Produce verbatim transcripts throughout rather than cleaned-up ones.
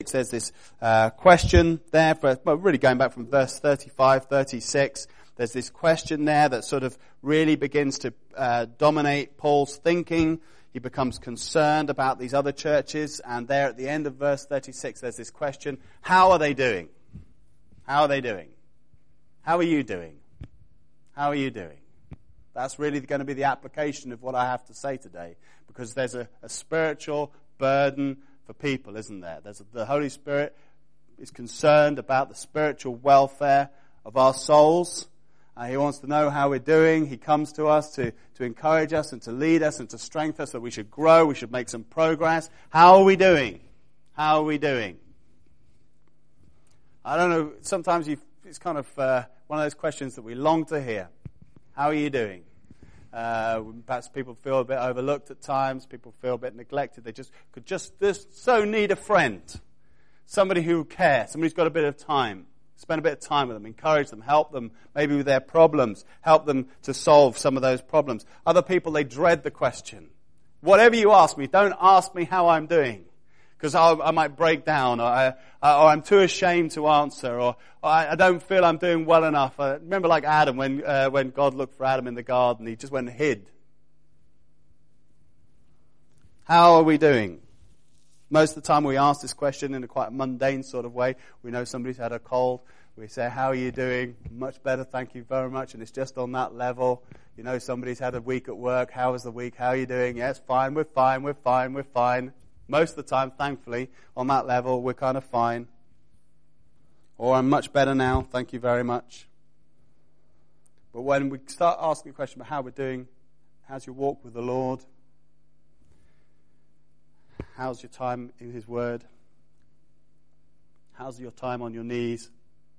thirty-six, there's this uh, question there, for, well, really going back from verse thirty-five, thirty-six, there's this question there that sort of really begins to uh, dominate Paul's thinking. He becomes concerned about these other churches, and there at the end of verse thirty-six, there's this question, how are they doing? How are they doing? How are you doing? How are you doing? That's really going to be the application of what I have to say today, because there's a, a spiritual burden for people, isn't there? There's a, the Holy Spirit is concerned about the spiritual welfare of our souls. Uh, he wants to know how we're doing. He comes to us to, to encourage us and to lead us and to strengthen us that we should grow, we should make some progress. How are we doing? How are we doing? I don't know, sometimes you, it's kind of uh, one of those questions that we long to hear. How are you doing? Uh, perhaps people feel a bit overlooked at times. People feel a bit neglected. They just could just, just so need a friend. Somebody who cares. Somebody who's got a bit of time. Spend a bit of time with them. Encourage them. Help them maybe with their problems. Help them to solve some of those problems. Other people, they dread the question. Whatever you ask me, don't ask me how I'm doing. Because I might break down, or, I, or I'm too ashamed to answer, or, or I don't feel I'm doing well enough. I remember like Adam, when uh, when God looked for Adam in the garden, he just went and hid. How are we doing? Most of the time we ask this question in a quite mundane sort of way. We know somebody's had a cold. We say, how are you doing? Much better, thank you very much. And it's just on that level. You know, somebody's had a week at work. How was the week? How are you doing? Yes, fine, we're fine, we're fine, we're fine. Most of the time, thankfully, on that level, we're kind of fine. Or I'm much better now, thank you very much. But when we start asking the question about how we're doing, how's your walk with the Lord? How's your time in His Word? How's your time on your knees?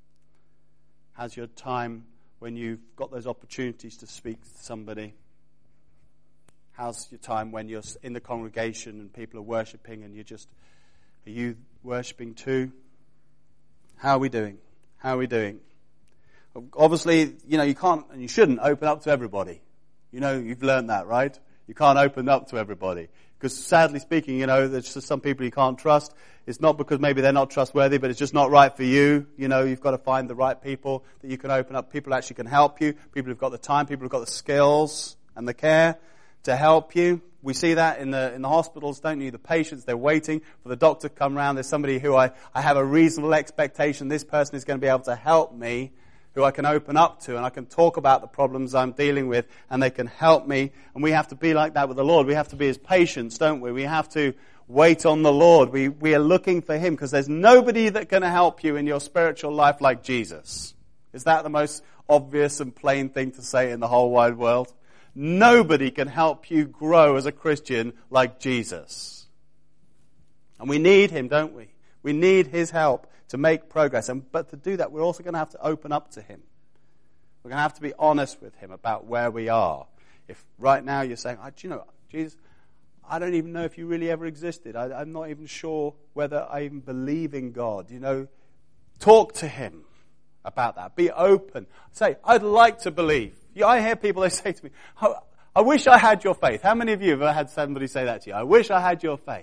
How's your time when you've got those opportunities to speak to somebody? How's your time when you're in the congregation and people are worshipping and you're just, are you worshipping too? How are we doing? How are we doing? Obviously, you know, you can't and you shouldn't open up to everybody. You know, you've learned that, right? You can't open up to everybody. Because sadly speaking, you know, there's just some people you can't trust. It's not because maybe they're not trustworthy, but it's just not right for you. You know, you've got to find the right people that you can open up. People actually can help you. People who've got the time, people who've got the skills and the care to help you. We see that in the in the hospitals, don't you? The patients, they're waiting for the doctor to come around. There's somebody who I, I have a reasonable expectation this person is going to be able to help me, who I can open up to, and I can talk about the problems I'm dealing with, and they can help me. And we have to be like that with the Lord. We have to be His patients, don't we? We have to wait on the Lord. We we are looking for Him, because there's nobody that can help you in your spiritual life like Jesus. Is that the most obvious and plain thing to say in the whole wide world? Nobody can help you grow as a Christian like Jesus. And we need Him, don't we? We need His help to make progress. And but to do that, we're also going to have to open up to Him. We're going to have to be honest with Him about where we are. If right now you're saying, oh, do you know, Jesus, I don't even know if you really ever existed. I, I'm not even sure whether I even believe in God. You know, talk to Him about that. Be open. Say, I'd like to believe. Yeah, I hear people, they say to me, oh, I wish I had your faith. How many of you have ever had somebody say that to you? I wish I had your faith.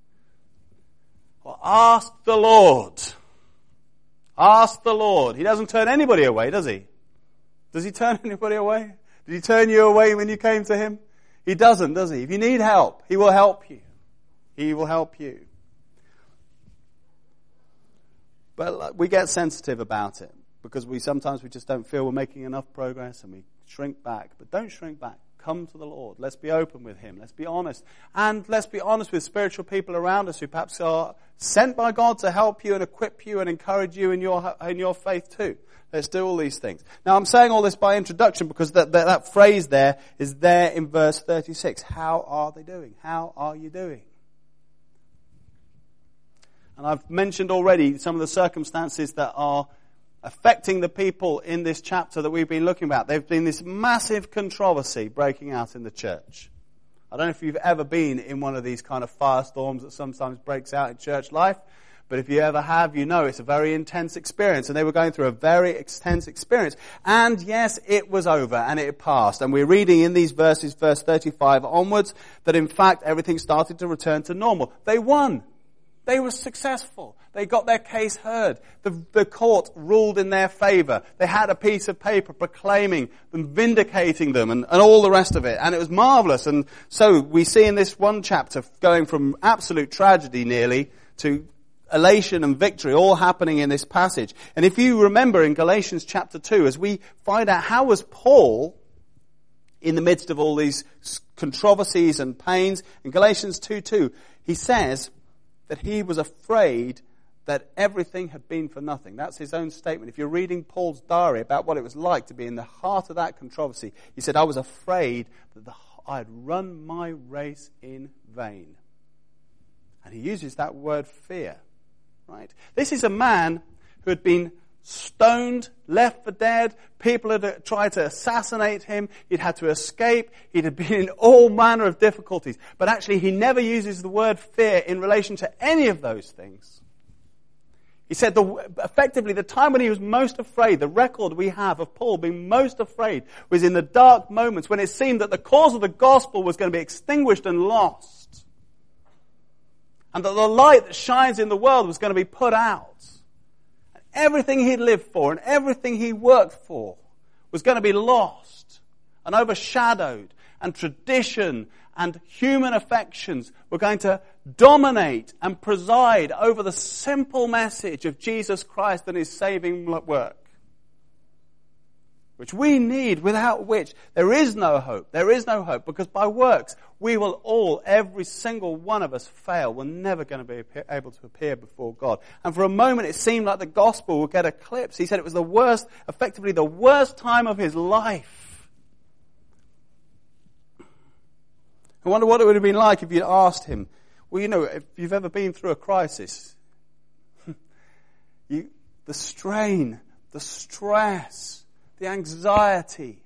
Well, ask the Lord. Ask the Lord. He doesn't turn anybody away, does He? Does He turn anybody away? Did He turn you away when you came to Him? He doesn't, does He? If you need help, He will help you. He will help you. But we get sensitive about it, because we sometimes we just don't feel we're making enough progress, and we shrink back. But don't shrink back. Come to the Lord. Let's be open with Him. Let's be honest. And let's be honest with spiritual people around us who perhaps are sent by God to help you and equip you and encourage you in your in your faith too. Let's do all these things. Now, I'm saying all this by introduction because that, that, that phrase there is there in verse thirty-six. How are they doing? How are you doing? And I've mentioned already some of the circumstances that are affecting the people in this chapter that we've been looking at. There's been this massive controversy breaking out in the church. I don't know if you've ever been in one of these kind of firestorms that sometimes breaks out in church life, but if you ever have, you know it's a very intense experience. And they were going through a very intense experience. And yes, it was over and it passed. And we're reading in these verses, verse thirty-five onwards, that in fact everything started to return to normal. They won. They were successful. They got their case heard. The, the court ruled in their favor. They had a piece of paper proclaiming them, vindicating them, and, and all the rest of it. And it was marvelous. And so we see in this one chapter going from absolute tragedy nearly to elation and victory, all happening in this passage. And if you remember in Galatians chapter two, as we find out how was Paul in the midst of all these controversies and pains, in Galatians two two, he says that he was afraid that everything had been for nothing. That's his own statement. If you're reading Paul's diary about what it was like to be in the heart of that controversy, he said, I was afraid that the, I had run my race in vain. And he uses that word fear, right? This is a man who had been stoned, left for dead. People had tried to assassinate him. He'd had to escape. He'd have been in all manner of difficulties. But actually, he never uses the word fear in relation to any of those things. He said the, effectively the time when he was most afraid, the record we have of Paul being most afraid was in the dark moments when it seemed that the cause of the gospel was going to be extinguished and lost. And that the light that shines in the world was going to be put out. And everything he'd lived for and everything he worked for was going to be lost and overshadowed. And tradition and human affections were going to dominate and preside over the simple message of Jesus Christ and his saving work. Which we need, without which there is no hope. There is no hope, because by works we will all, every single one of us, fail. We're never going to be able to appear before God. And for a moment it seemed like the gospel would get eclipsed. He said it was the worst, effectively the worst time of his life. I wonder what it would have been like if you'd asked him, well, you know, if you've ever been through a crisis, you, the strain, the stress, the anxiety.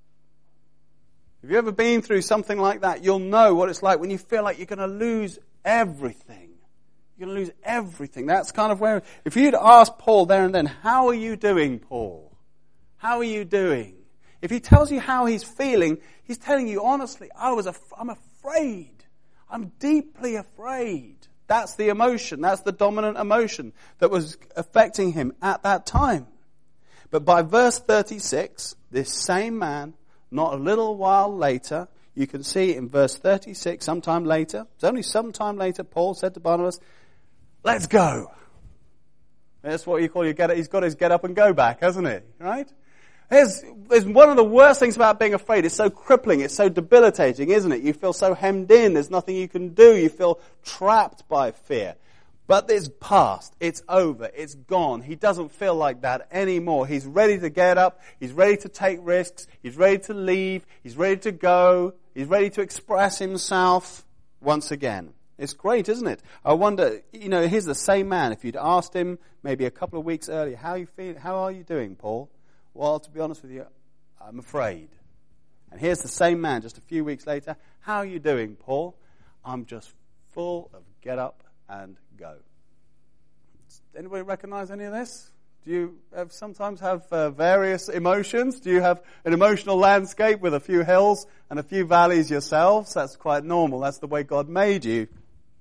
If you've ever been through something like that, you'll know what it's like when you feel like you're going to lose everything. You're going to lose everything. That's kind of where, if you'd asked Paul there and then, how are you doing, Paul? How are you doing? If he tells you how he's feeling, he's telling you honestly, I was, af- I'm afraid. I'm deeply afraid. That's the emotion. That's the dominant emotion that was affecting him at that time. But by verse thirty-six, this same man, not a little while later, you can see in verse thirty-six, sometime later, it's only sometime later, Paul said to Barnabas, let's go. That's what you call your get, he's got his get up and go back, hasn't he? Right? There's, there's one of the worst things about being afraid. It's so crippling. It's so debilitating, isn't it? You feel so hemmed in. There's nothing you can do. You feel trapped by fear. But it's past. It's over. It's gone. He doesn't feel like that anymore. He's ready to get up. He's ready to take risks. He's ready to leave. He's ready to go. He's ready to express himself once again. It's great, isn't it? I wonder, you know, here's the same man. If you'd asked him maybe a couple of weeks earlier, how are you feeling? How are you doing, Paul? Well, to be honest with you, I'm afraid. And here's the same man just a few weeks later. How are you doing, Paul? I'm just full of get up and go. Does anybody recognize any of this? Do you have, sometimes have uh, various emotions? Do you have an emotional landscape with a few hills and a few valleys yourselves? That's quite normal. That's the way God made you.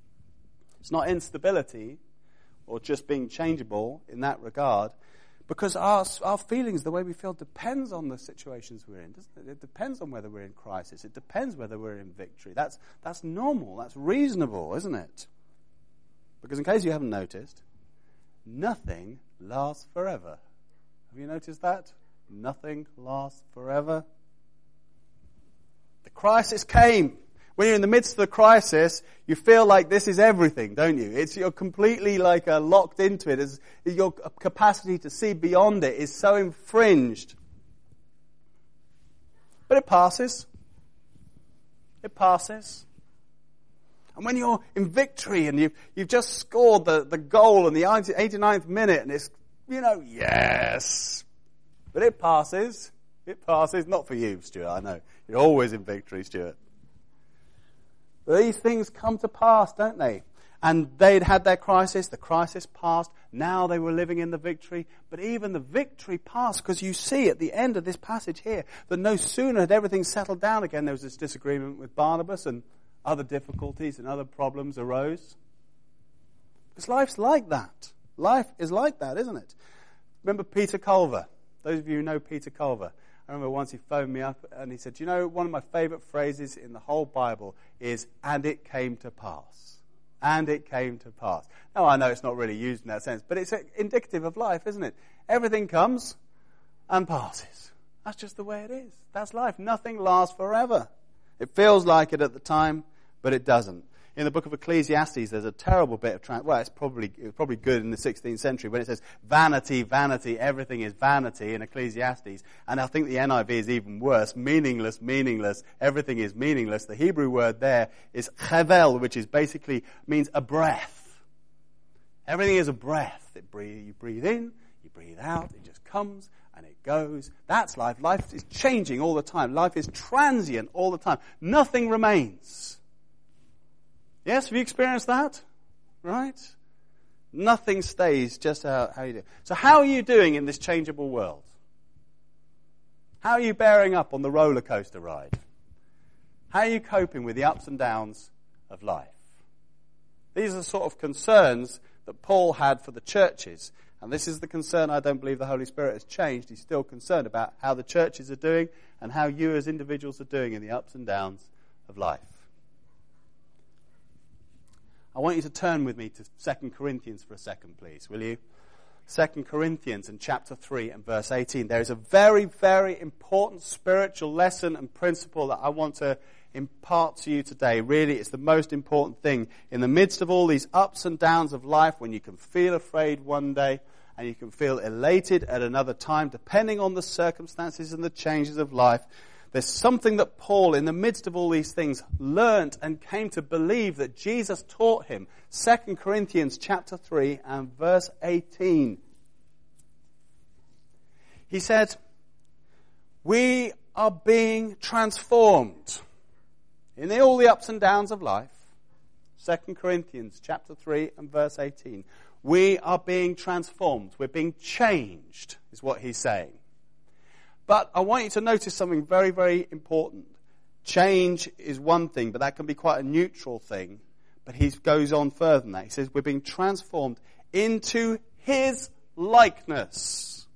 It's not instability or just being changeable in that regard. Because our, our feelings, the way we feel, depends on the situations we're in, doesn't it? It depends on whether we're in crisis. It depends whether we're in victory. That's, that's normal. That's reasonable, isn't it? Because in case you haven't noticed, nothing lasts forever. Have you noticed that? Nothing lasts forever. The crisis came. When you're in the midst of the crisis, you feel like this is everything, don't you? It's you're completely like uh, locked into it. It's, your capacity to see beyond it is so infringed. But it passes. It passes. And when you're in victory and you've, you've just scored the, the goal in the eighty-ninth minute and it's, you know, yes. But it passes. It passes. Not for you, Stuart, I know. You're always in victory, Stuart. But these things come to pass, don't they? And they'd had their crisis. The crisis passed. Now they were living in the victory. But even the victory passed, because you see at the end of this passage here that no sooner had everything settled down again, there was this disagreement with Barnabas and other difficulties and other problems arose. Because life's like that. Life is like that, isn't it? Remember Peter Culver? Those of you who know Peter Culver. I remember once he phoned me up and he said, do you know, one of my favourite phrases in the whole Bible is, and it came to pass. And it came to pass. Now, I know it's not really used in that sense, but it's indicative of life, isn't it? Everything comes and passes. That's just the way it is. That's life. Nothing lasts forever. It feels like it at the time, but it doesn't. In the book of Ecclesiastes, there's a terrible bit of, trans- well, it's probably, it was probably good in the sixteenth century, when it says, vanity, vanity, everything is vanity in Ecclesiastes. And I think the N I V is even worse, meaningless, meaningless, everything is meaningless. The Hebrew word there is chevel, which is basically, means a breath. Everything is a breath. It breathe, you breathe in, you breathe out, it just comes and it goes. That's life. Life is changing all the time. Life is transient all the time. Nothing remains. Yes, have you experienced that? Right? Nothing stays just how, how you do. So how are you doing in this changeable world? How are you bearing up on the roller coaster ride? How are you coping with the ups and downs of life? These are the sort of concerns that Paul had for the churches. And this is the concern I don't believe the Holy Spirit has changed. He's still concerned about how the churches are doing and how you as individuals are doing in the ups and downs of life. I want you to turn with me to Second Corinthians for a second, please, will you? Second Corinthians in chapter three and verse eighteen. There is a very, very important spiritual lesson and principle that I want to impart to you today. Really, it's the most important thing. In the midst of all these ups and downs of life, when you can feel afraid one day and you can feel elated at another time, depending on the circumstances and the changes of life, there's something that Paul, in the midst of all these things, learnt and came to believe that Jesus taught him. Second Corinthians chapter three and verse eighteen. He said, we are being transformed in all the ups and downs of life. Second Corinthians chapter three and verse eighteen. We are being transformed. We're being changed, is what he's saying. But I want you to notice something very, very important. Change is one thing, but that can be quite a neutral thing. But he goes on further than that. He says, we're being transformed into his likeness.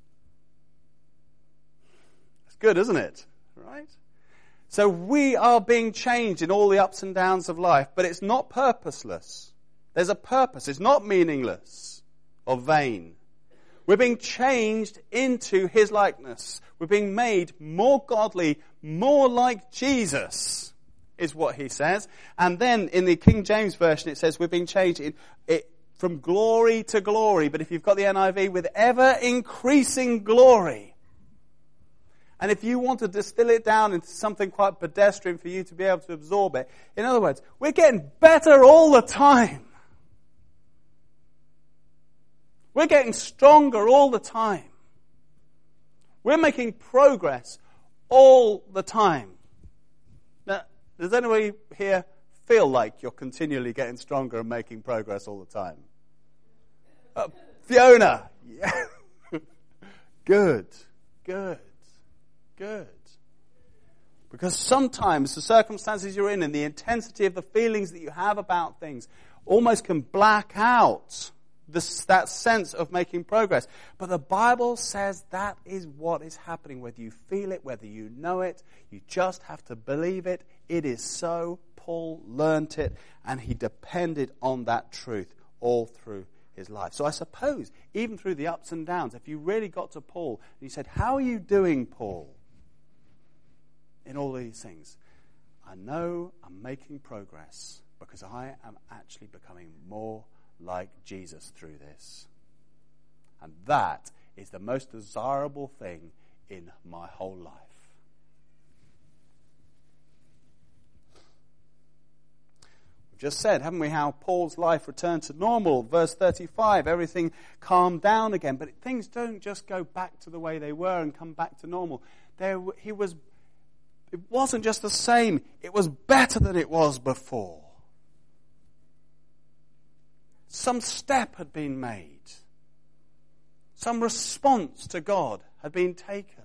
That's good, isn't it? Right? So we are being changed in all the ups and downs of life, but it's not purposeless. There's a purpose. It's not meaningless or vain. We're being changed into his likeness. We're being made more godly, more like Jesus, is what he says. And then in the King James Version it says we're being changed in, it, from glory to glory. But if you've got the N I V, with ever increasing glory. And if you want to distill it down into something quite pedestrian for you to be able to absorb it, in other words, we're getting better all the time. We're getting stronger all the time. We're making progress all the time. Now, does anybody here feel like you're continually getting stronger and making progress all the time? Uh, Fiona! Yeah. Good, good, good. Because sometimes the circumstances you're in and the intensity of the feelings that you have about things almost can black out This, that sense of making progress. But the Bible says that is what is happening. Whether you feel it, whether you know it, you just have to believe it. It is so. Paul learnt it, and he depended on that truth all through his life. So I suppose, even through the ups and downs, if you really got to Paul, and you said, how are you doing, Paul, in all these things? I know I'm making progress because I am actually becoming more like Jesus through this. And that is the most desirable thing in my whole life. We've just said, haven't we, how Paul's life returned to normal. Verse thirty-five, everything calmed down again. But things don't just go back to the way they were and come back to normal. There, he was, it wasn't just the same. It was better than it was before. Some step had been made. Some response to God had been taken.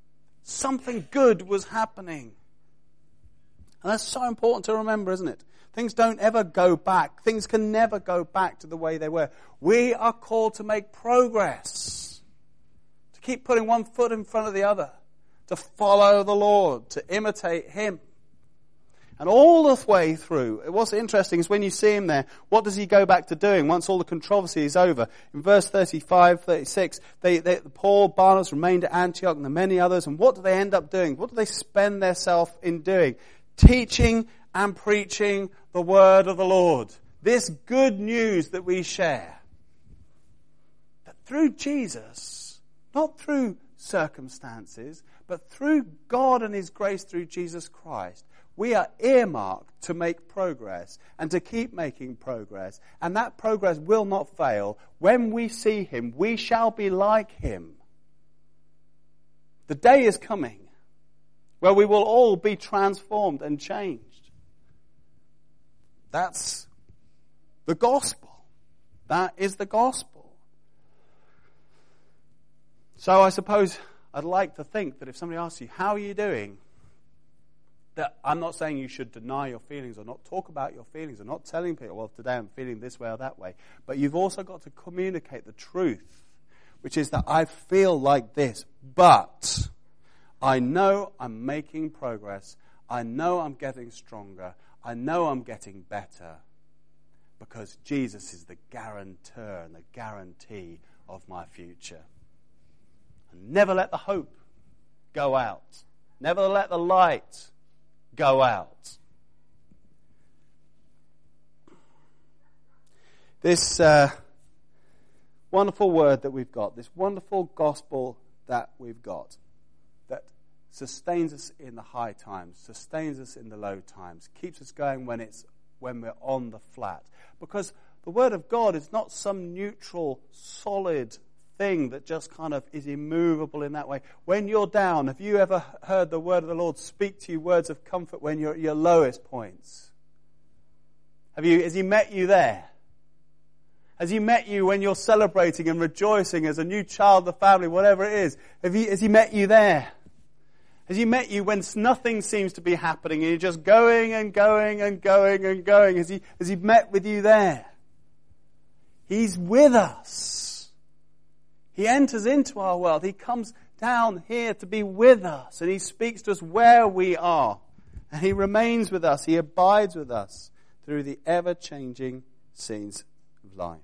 Something good was happening. And that's so important to remember, isn't it? Things don't ever go back. Things can never go back to the way they were. We are called to make progress, to keep putting one foot in front of the other, to follow the Lord, to imitate Him. And all the way through, what's interesting is when you see him there, what does he go back to doing once all the controversy is over? In verse thirty-five, thirty-six, they, they, Paul, Barnabas remained at Antioch and the many others. And what do they end up doing? What do they spend themselves in doing? Teaching and preaching the word of the Lord. This good news that we share. That through Jesus, not through circumstances, but through God and His grace through Jesus Christ, we are earmarked to make progress and to keep making progress. And that progress will not fail. When we see Him, we shall be like Him. The day is coming where we will all be transformed and changed. That's the gospel. That is the gospel. So I suppose I'd like to think that if somebody asks you, how are you doing? That I'm not saying you should deny your feelings or not talk about your feelings or not telling people, well, today I'm feeling this way or that way. But you've also got to communicate the truth, which is that I feel like this, but I know I'm making progress. I know I'm getting stronger. I know I'm getting better because Jesus is the guarantor and the guarantee of my future. And never let the hope go out. Never let the light go out. This uh, wonderful word that we've got, this wonderful gospel that we've got, that sustains us in the high times, sustains us in the low times, keeps us going when it's when we're on the flat. Because the word of God is not some neutral, solid thing that just kind of is immovable in that way. When you're down, have you ever heard the word of the Lord speak to you words of comfort when you're at your lowest points? Have you, has He met you there? Has He met you when you're celebrating and rejoicing as a new child of the family, whatever it is? Have he, has He met you there? Has He met you when nothing seems to be happening and you're just going and going and going and going? Has He, has He met with you there? He's with us. He enters into our world. He comes down here to be with us. And He speaks to us where we are. And He remains with us. He abides with us through the ever-changing scenes of life.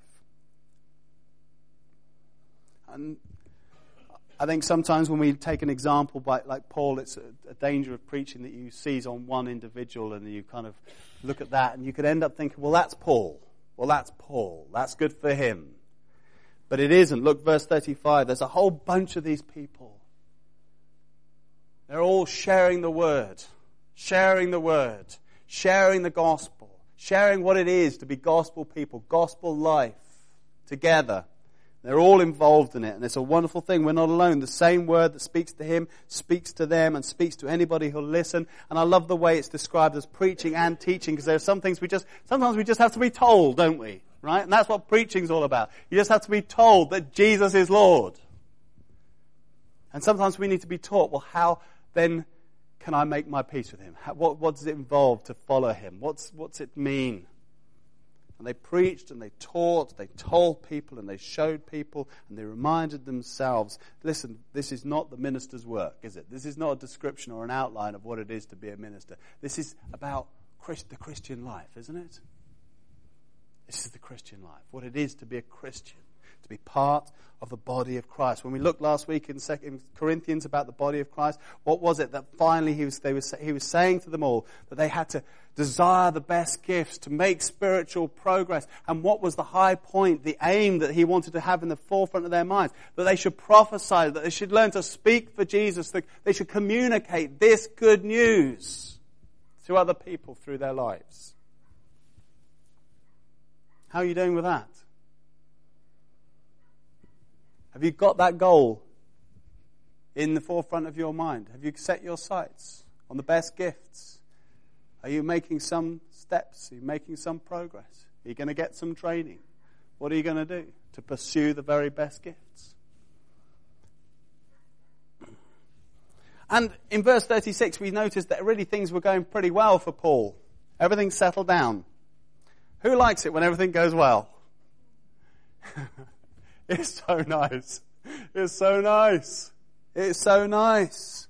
And I think sometimes when we take an example by, like Paul, it's a, a danger of preaching that you seize on one individual and you kind of look at that and you could end up thinking, well, that's Paul. Well, that's Paul. That's good for him. But it isn't. Look, verse thirty-five. There's a whole bunch of these people. They're all sharing the word, sharing the word, sharing the gospel, sharing what it is to be gospel people, gospel life together. They're all involved in it, and it's a wonderful thing. We're not alone. The same word that speaks to him speaks to them and speaks to anybody who'll listen. And I love the way it's described as preaching and teaching, because there are some things we just, sometimes we just have to be told, don't we? Right? And that's what preaching's all about. You just have to be told that Jesus is Lord. And sometimes we need to be taught, well, how then can I make my peace with Him? How, what, what does it involve to follow Him? What's, what's it mean? And they preached and they taught, they told people and they showed people and they reminded themselves, listen, this is not the minister's work, is it? This is not a description or an outline of what it is to be a minister. This is about Christ, the Christian life, isn't it? This is the Christian life, what it is to be a Christian, to be part of the body of Christ. When we looked last week in Second Corinthians about the body of Christ, what was it that finally he was, they was, he was saying to them all? That they had to desire the best gifts, to make spiritual progress. And what was the high point, the aim that he wanted to have in the forefront of their minds? That they should prophesy, that they should learn to speak for Jesus, that they should communicate this good news to other people through their lives. How are you doing with that? Have you got that goal in the forefront of your mind? Have you set your sights on the best gifts? Are you making some steps? Are you making some progress? Are you going to get some training? What are you going to do to pursue the very best gifts? And in verse thirty-six, we noticed that really things were going pretty well for Paul. Everything's settled down. Who likes it when everything goes well? It's so nice. It's so nice. It's so nice.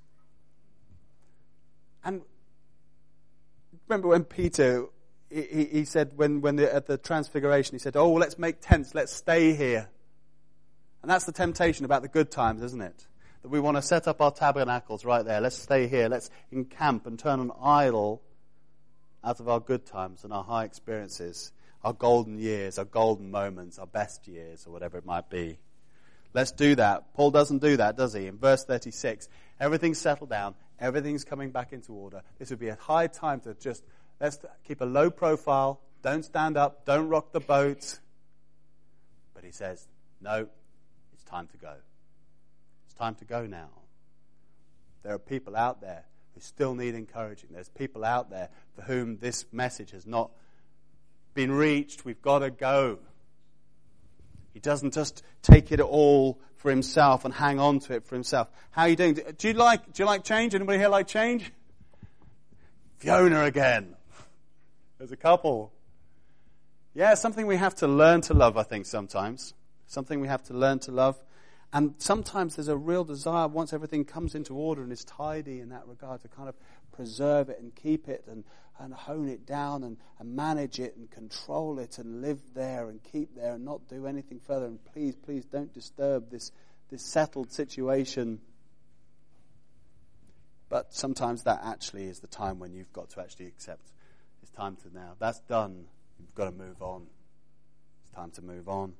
And remember when Peter, he, he said when, when the, at the transfiguration, he said, oh, let's make tents, let's stay here. And that's the temptation about the good times, isn't it? That we want to set up our tabernacles right there. Let's stay here. Let's encamp and turn an idol out of our good times and our high experiences, our golden years, our golden moments, our best years, or whatever it might be. Let's do that. Paul doesn't do that, does he? In verse thirty-six, everything's settled down. Everything's coming back into order. This would be a high time to just, let's keep a low profile. Don't stand up. Don't rock the boat. But he says, no, it's time to go. It's time to go now. There are people out there who still need encouraging. There's people out there for whom this message has not been reached. We've got to go. He doesn't just take it all for himself and hang on to it for himself. How are you doing? Do you like, do you like change? Anybody here like change? Fiona again. There's a couple. Yeah, something we have to learn to love, I think, sometimes. Something we have to learn to love. And sometimes there's a real desire, once everything comes into order and is tidy in that regard, to kind of preserve it and keep it and, and hone it down and, and manage it and control it and live there and keep there and not do anything further. And please, please don't disturb this, this settled situation. But sometimes that actually is the time when you've got to actually accept it's time to now. That's done. You've got to move on. It's time to move on.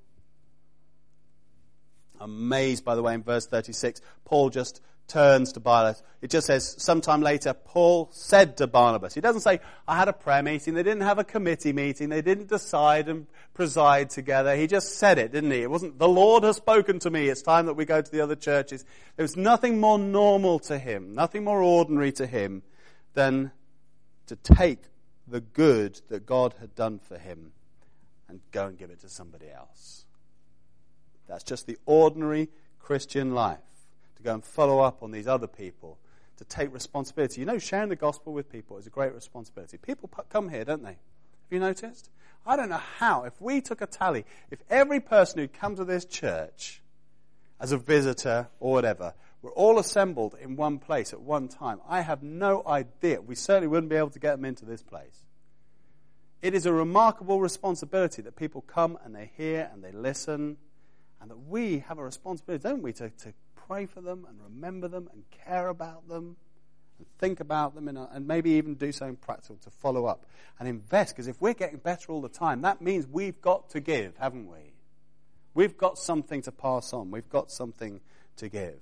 Amazed, by the way, in verse thirty-six, Paul just turns to Barnabas. It just says, sometime later, Paul said to Barnabas. He doesn't say, I had a prayer meeting. They didn't have a committee meeting. They didn't decide and preside together. He just said it, didn't he? It wasn't, the Lord has spoken to me. It's time that we go to the other churches. There was nothing more normal to him, nothing more ordinary to him than to take the good that God had done for him and go and give it to somebody else. That's just the ordinary Christian life. To go and follow up on these other people. To take responsibility. You know, sharing the gospel with people is a great responsibility. People come here, don't they? Have you noticed? I don't know how. If we took a tally, if every person who'd come to this church as a visitor or whatever were all assembled in one place at one time, I have no idea. We certainly wouldn't be able to get them into this place. It is a remarkable responsibility that people come and they hear and they listen. And that we have a responsibility, don't we, to, to pray for them and remember them and care about them and think about them in a, and maybe even do something practical to follow up and invest. Because if we're getting better all the time, that means we've got to give, haven't we? We've got something to pass on. We've got something to give.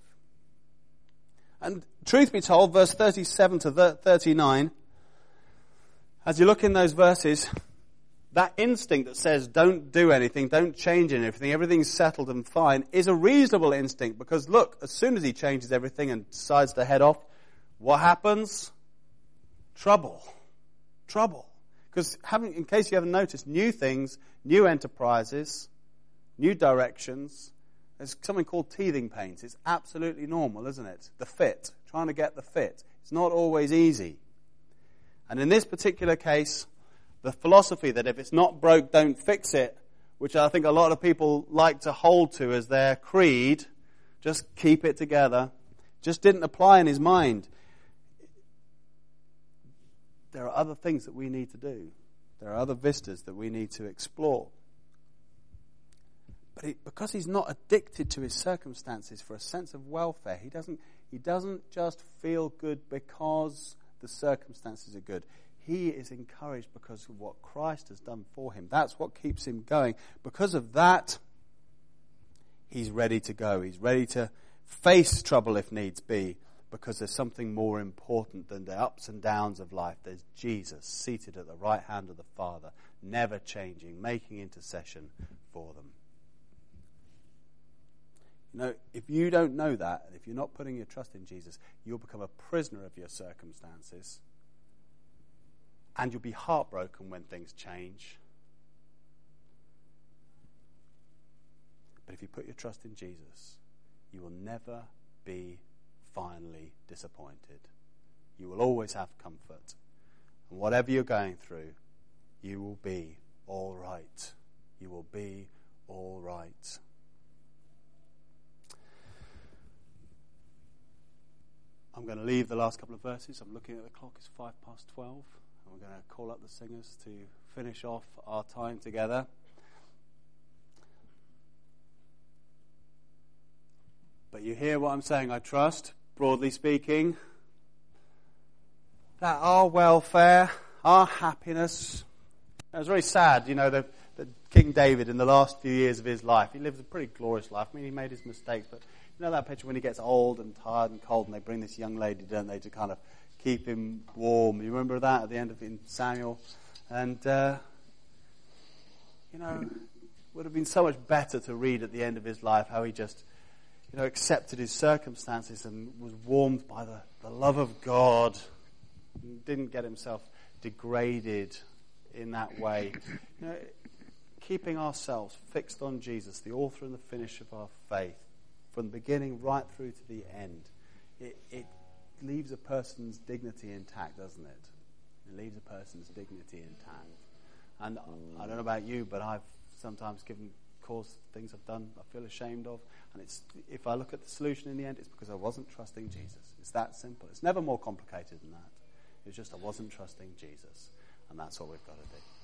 And truth be told, verse thirty-seven to thirty-nine, as you look in those verses, that instinct that says don't do anything, don't change anything, everything's settled and fine, is a reasonable instinct because look, as soon as he changes everything and decides to head off, what happens? Trouble. Trouble. Because having, in case you haven't noticed, new things, new enterprises, new directions, there's something called teething pains. It's absolutely normal, isn't it? The fit. Trying to get the fit. It's not always easy. And in this particular case, the philosophy that if it's not broke, don't fix it, which I think a lot of people like to hold to as their creed, just keep it together, just didn't apply in his mind. There are other things that we need to do. There are other vistas that we need to explore. But it, because he's not addicted to his circumstances for a sense of welfare, he doesn't, he doesn't just feel good because the circumstances are good. He is encouraged because of what Christ has done for him. That's what keeps him going. Because of that, he's ready to go. He's ready to face trouble if needs be, because there's something more important than the ups and downs of life. There's Jesus seated at the right hand of the Father, never changing, making intercession for them. You know, if you don't know that, and if you're not putting your trust in Jesus, you'll become a prisoner of your circumstances. And you'll be heartbroken when things change. But if you put your trust in Jesus, you will never be finally disappointed. You will always have comfort. And whatever you're going through, you will be all right. You will be all right. I'm going to leave the last couple of verses. I'm looking at the clock. It's five past twelve. And we're going to call up the singers to finish off our time together. But you hear what I'm saying, I trust, broadly speaking, that our welfare, our happiness. It was very sad, you know, that King David in the last few years of his life, he lived a pretty glorious life. I mean, he made his mistakes, but you know that picture when he gets old and tired and cold and they bring this young lady, don't they, to kind of keep him warm. You remember that at the end of in Samuel? And, uh, you know, it would have been so much better to read at the end of his life how he just, you know, accepted his circumstances and was warmed by the, the love of God. And didn't get himself degraded in that way. You know, keeping ourselves fixed on Jesus, the author and the finisher of our faith, from the beginning right through to the end, it, it leaves a person's dignity intact, doesn't it? It leaves a person's dignity intact. And I don't know about you, but I've sometimes given cause things I've done I feel ashamed of. And it's if I look at the solution in the end, it's because I wasn't trusting Jesus. It's that simple. It's never more complicated than that. It's just I wasn't trusting Jesus. And that's what we've got to do.